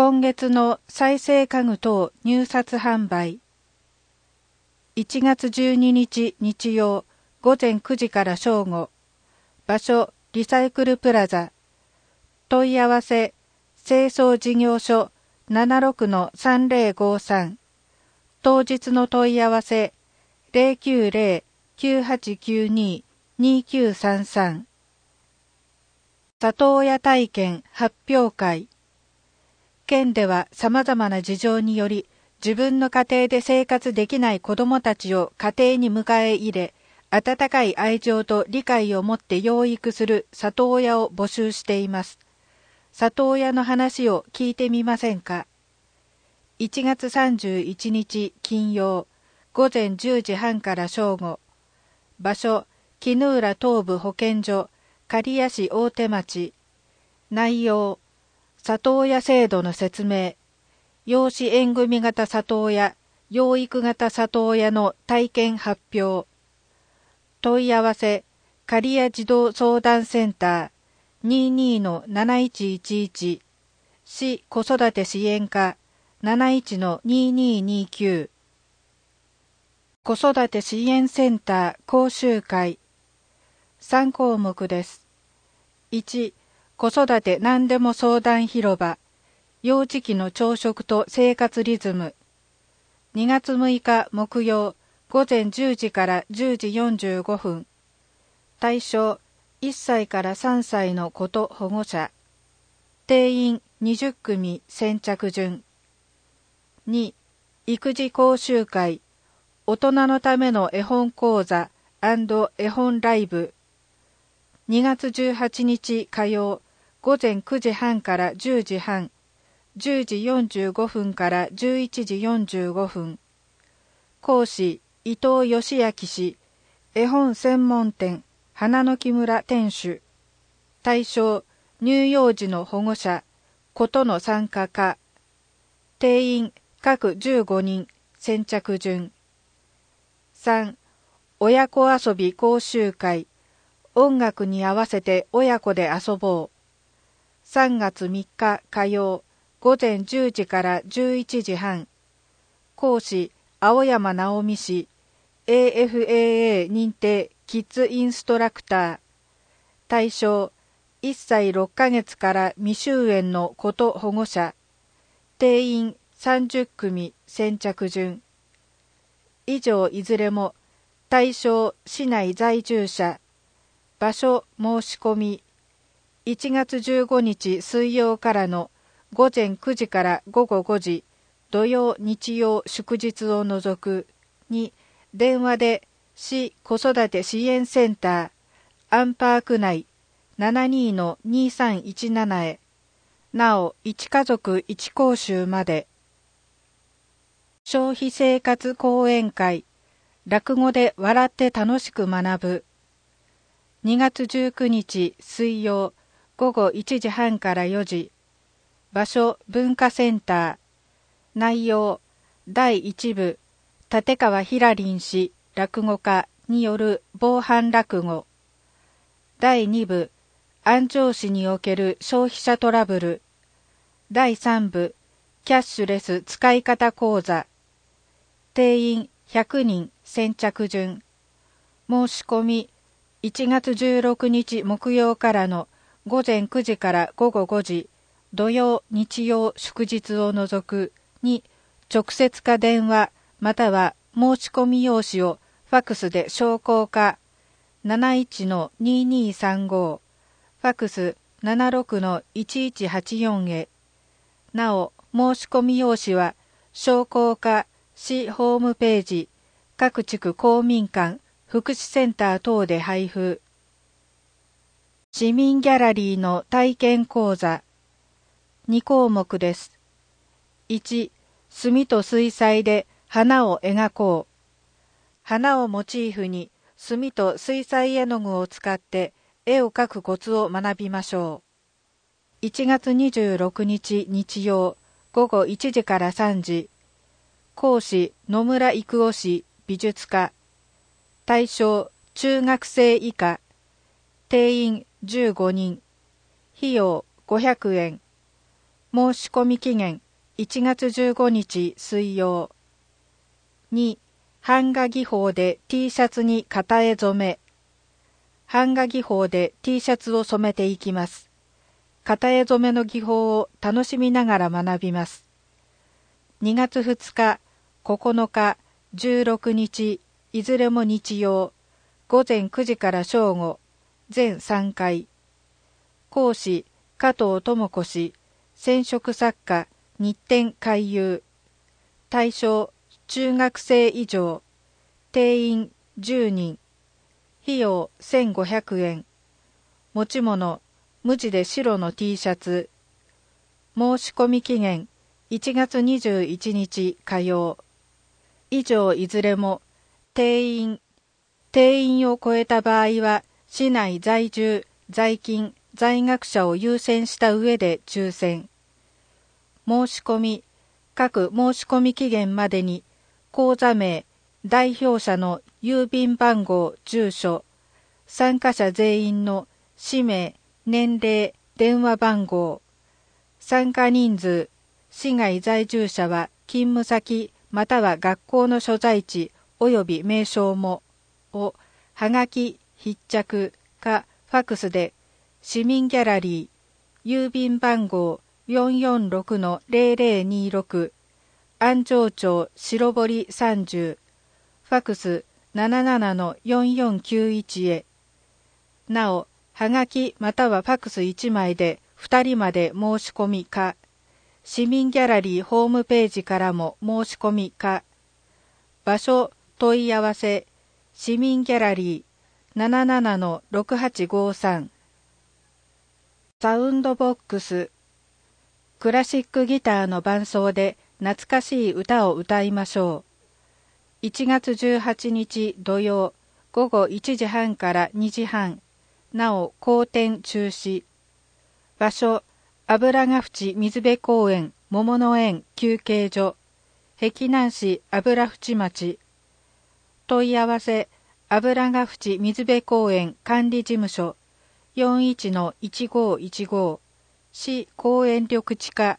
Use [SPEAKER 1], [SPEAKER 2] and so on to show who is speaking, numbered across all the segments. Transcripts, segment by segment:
[SPEAKER 1] 今月の再生家具等入札販売。1月12日日曜午前9時から正午。場所リサイクルプラザ。問い合わせ清掃事業所76-3053。当日の問い合わせ090-9892-2933。里親体験発表会。県では様々な事情により自分の家庭で生活できない子どもたちを家庭に迎え入れ、温かい愛情と理解を持って養育する里親を募集しています。里親の話を聞いてみませんか。1月31日金曜午前10時半から正午。場所絹浦東部保健所刈谷市大手町。内容里親制度の説明、養子縁組型里親、養育型里親の体験発表。問い合わせ、刈谷児童相談センター 22-7111、市子育て支援課 71-2229。子育て支援センター講習会。3項目です。1、子育て何でも相談広場、幼児期の朝食と生活リズム。2月6日木曜午前10時から10時45分。対象1歳から3歳の子と保護者。定員20組先着順。2、育児講習会、大人のための絵本講座&絵本ライブ。2月18日火曜午前9時半から10時半、10時45分から11時45分。講師、伊藤義明氏、絵本専門店、花の木村店主。対象、乳幼児の保護者、子との参加可。定員、各15人、先着順。3、親子遊び講習会、音楽に合わせて親子で遊ぼう。3月3日火曜午前10時から11時半。講師青山直美氏、 AFAA 認定キッズインストラクター。対象1歳6ヶ月から未就園の子と保護者。定員30組先着順。以上いずれも対象市内在住者。場所申し込み1月15日水曜からの午前9時から午後5時、土曜日曜祝日を除くに電話で市子育て支援センターアンパーク内 72-2317 へ。なお1家族1講習まで。消費生活講演会、落語で笑って楽しく学ぶ。2月19日水曜午後1時半から4時。場所文化センター。内容第1部立川ひらりん氏落語家による防犯落語。第2部安城市における消費者トラブル。第3部キャッシュレス使い方講座。定員100人先着順。申し込み1月16日木曜からの午前9時から午後5時、土曜日曜祝日を除くに直接か電話または申し込み用紙をファクスで照行か 71-2235 ファクス 76-1184 へ。なお申し込み用紙は照行か市ホームページ各地区公民館福祉センター等で配布。市民ギャラリーの体験講座。2項目です。1、墨と水彩で花を描こう。花をモチーフに墨と水彩絵の具を使って絵を描くコツを学びましょう。1月26日日曜午後1時から3時。講師野村育夫氏美術家。対象中学生以下。定員15人。費用500円。 申し込み期限1月15日水曜。2、版画技法で T シャツに型絵染め。版画技法で T シャツを染めていきます。型絵染めの技法を楽しみながら学びます。2月2日、9日、16日、いずれも日曜、午前9時から正午、全3回。講師、加藤智子氏、染色作家、日展回遊。対象、中学生以上。定員10人。費用1500円。持ち物、無地で白の T シャツ。申し込み期限1月21日火曜。以上いずれも定員を超えた場合は市内在住、在勤、在学者を優先した上で抽選。申し込み、各申し込み期限までに口座名、代表者の郵便番号、住所、参加者全員の氏名、年齢、電話番号、参加人数、市外在住者は勤務先または学校の所在地及び名称もをはがき、筆着かファクスで市民ギャラリー郵便番号 446-0026 安城町白堀30ファクス 77-4491 へ。なお、はがきまたはファクス1枚で2人まで申し込みか、市民ギャラリーホームページからも申し込みか、場所問い合わせ、市民ギャラリー 77-6853。サウンドボックス、クラシックギターの伴奏で懐かしい歌を歌いましょう。1月18日土曜午後1時半から2時半、なお後天中止。場所、油ヶ淵水辺公園桃の園休憩所、碧南市油淵町。問い合わせ、油ヶ淵水辺公園管理事務所 41-1515 市公園緑地課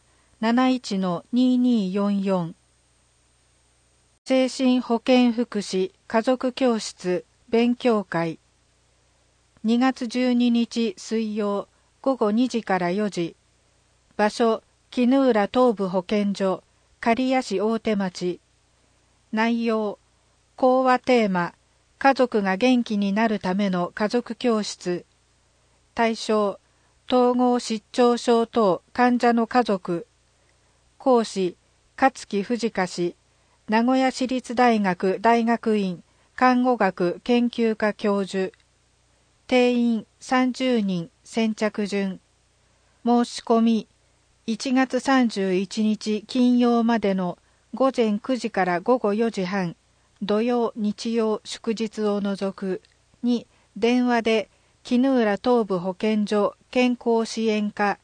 [SPEAKER 1] 71-2244。精神保健福祉家族教室勉強会。2月12日水曜午後2時から4時。場所、絹浦東部保健所刈谷市大手町。内容、講話テーマ、家族が元気になるための家族教室。対象、統合失調症等患者の家族。講師、勝木藤香氏、名古屋市立大学大学院看護学研究科教授。定員30人先着順。申し込み、1月31日金曜までの午前9時から午後4時半、土曜、日曜、祝日を除くに電話で絹浦東部保健所健康支援課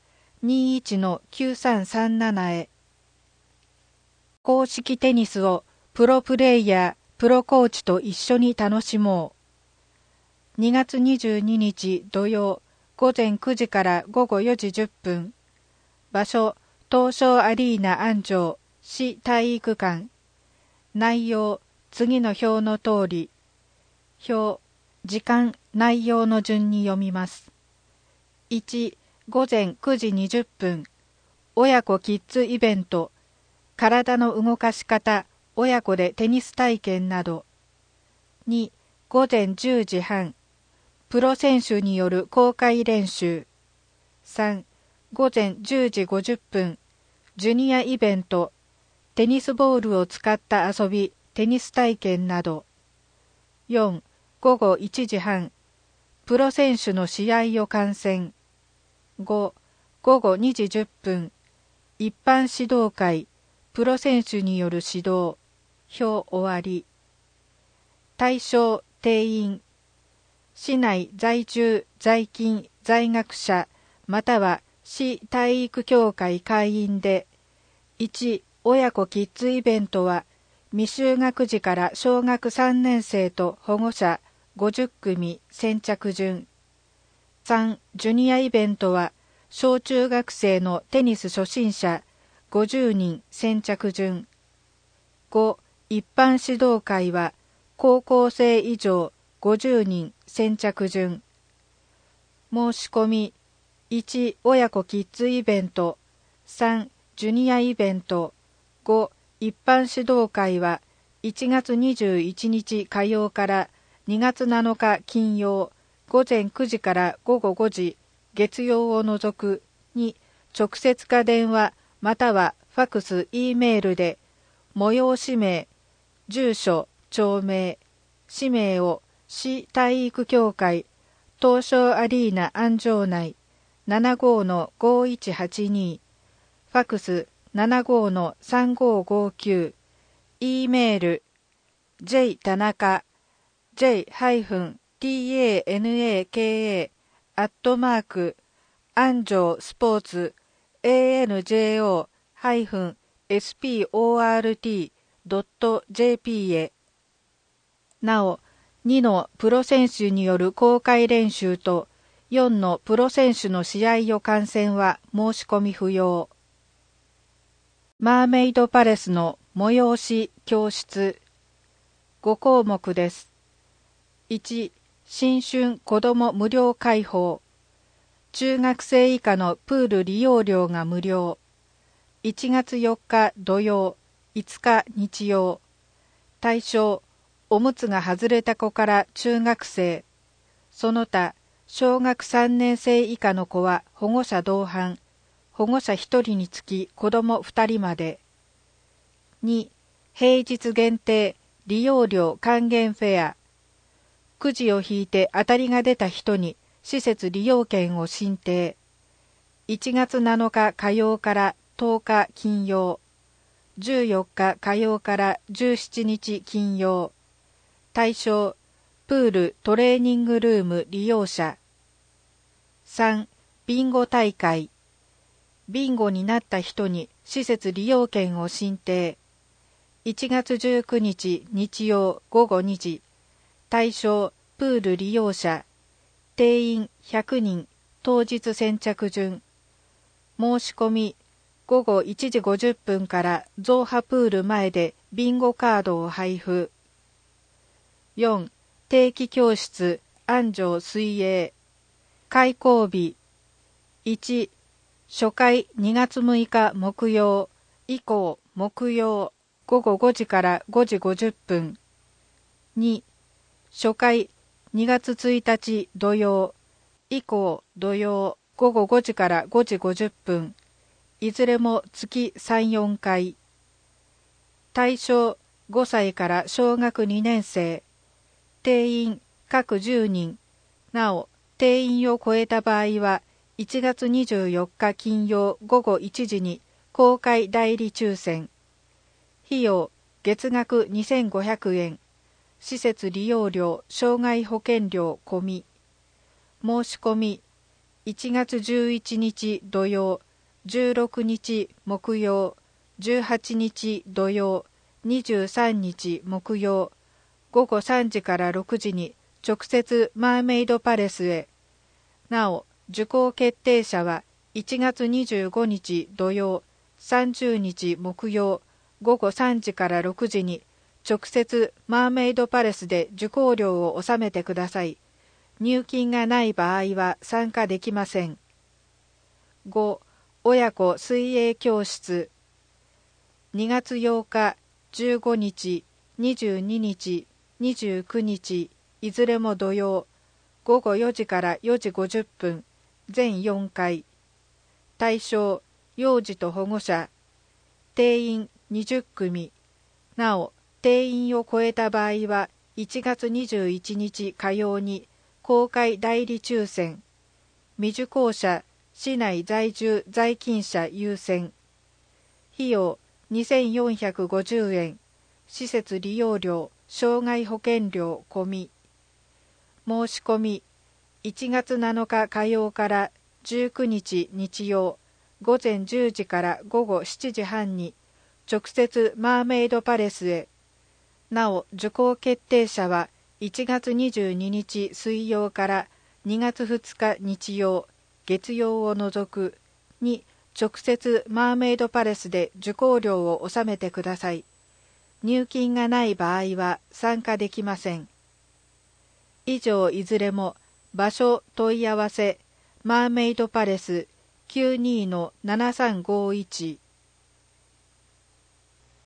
[SPEAKER 1] 21-9337 へ。公式テニスをプロプレイヤー、プロコーチと一緒に楽しもう。2月22日土曜午前9時から午後4時10分。場所、東証アリーナ安城市体育館。内容、次の表の通り。表、時間、内容の順に読みます。1、午前9時20分。親子キッズイベント。体の動かし方、親子でテニス体験など。2、午前10時半。プロ選手による公開練習。3、午前10時50分、ジュニアイベント、テニスボールを使った遊び、テニス体験など。4、午後1時半、プロ選手の試合を観戦。5、午後2時10分、一般指導会、プロ選手による指導。表終わり。対象、定員。市内在住、在勤、在学者、または市体育協会会員で、1、親子キッズイベントは、未就学児から小学3年生と保護者50組先着順。3、ジュニアイベントは、 小中学生のテニス初心者50人先着順。5、一般指導会は高校生以上50人先着順。申し込み1、親子キッズイベント、3、ジュニアイベント、5、一般指導会は1月21日火曜から2月7日金曜午前9時から午後5時、月曜を除くに直接か電話またはファクス、Eメールで催し名、住所、町名、氏名を市体育協会東証アリーナ安城内 75-5182 ファクス 75-3559 Eメール j 田中 j-tanaka アットマーク安城スポーツ anjo-sport.jp へ。なお、2のプロ選手による公開練習と4のプロ選手の試合を観戦は申し込み不要。マーメイドパレスの催し教室5項目です。1、新春子ども無料開放。中学生以下のプール利用料が無料。1月4日土曜、5日日曜。対象、おむつが外れた子から中学生。その他、小学3年生以下の子は保護者同伴。保護者1人につき子ども2人まで。2、平日限定利用料還元フェア。くじを引いて当たりが出た人に施設利用券を申請。1月7日火曜から10日金曜。14日火曜から17日金曜。対象、プールトレーニングルーム利用者。3、ビンゴ大会。ビンゴになった人に施設利用券を申請。1月19日日曜午後2時。対象、プール利用者。定員100人、当日先着順。申し込み、午後1時50分からゾーハプール前でビンゴカードを配布。4、定期教室安城水泳。開講日。1、初回2月6日木曜以降木曜午後5時から5時50分。2、初回2月1日土曜以降土曜午後5時から5時50分。いずれも月3、4回。対象5歳から小学2年生。定員各10人。なお、定員を超えた場合は、1月24日金曜午後1時に公開代理抽選。費用、月額2500円。施設利用料、障害保険料込み。申し込み、1月11日土曜、16日木曜、18日土曜、23日木曜、午後3時から6時に直接マーメイドパレスへ。なお、受講決定者は1月25日土曜、30日木曜、午後3時から6時に直接マーメイドパレスで受講料を納めてください。入金がない場合は参加できません。5、親子水泳教室。2月8日、15日、22日、29日、いずれも土曜、午後4時から4時50分、全4回。対象、幼児と保護者。定員20組。なお、定員を超えた場合は、1月21日火曜に公開代理抽選。未受講者、市内在住在勤者優先。費用2450円。施設利用料、障害保険料込み。申し込み、1月7日火曜から19日日曜、午前10時から午後7時半に、直接マーメイドパレスへ。なお、受講決定者は1月22日水曜から2月2日日曜、 月曜を除く。2、直接マーメイドパレスで受講料を納めてください。入金がない場合は参加できません。以上いずれも場所問い合わせマーメイドパレス 92-7351